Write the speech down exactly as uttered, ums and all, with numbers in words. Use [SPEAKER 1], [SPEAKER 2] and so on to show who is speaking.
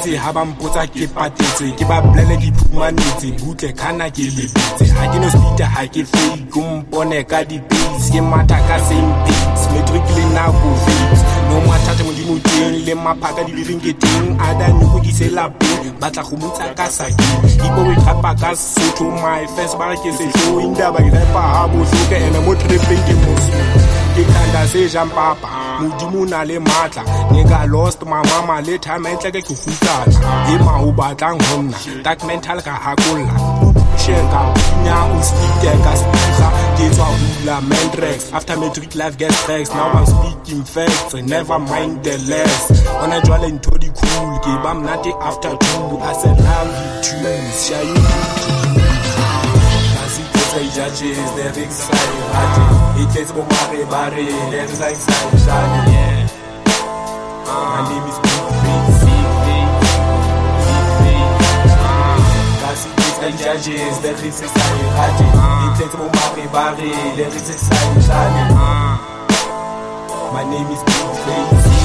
[SPEAKER 1] tletse ha ba mpotsa ke patetse ke ba blele di phumanetse butle kana ke lebetse ha ke no speed ha ke fake umpone ka di pace ke mata ka same pace metric le na go fit no mathata mo di moteng le maphaka di ringeteng ada nyuko di se lapeng batla go mutsa ka saki ipo we khapa ka sotho my first bar ke se show indaba ke rapa ha bo hloke ene mo tripping ke mo ke kanda se jampapa modimo na le matla nigga lost my mama le time entle ke go futsana e ma ho batlang honna that mental ka hakolla sheka nya o speak ka speaker ke tswa hula mandrex after metric life gets stressed now I'm speaking facts never mind the less on a jwale into di cool ke ba mnate after two I said love you too shy you say judges they're excited it takes more money body they're excited yeah my name is Big Face Big judges they're excited it takes more money body they're excited my name is Big Face